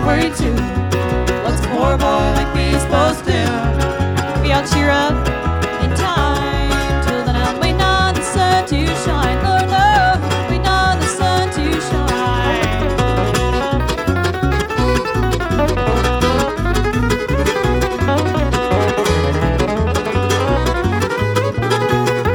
worried too. What's a poor boy like me supposed to do? We all cheer up.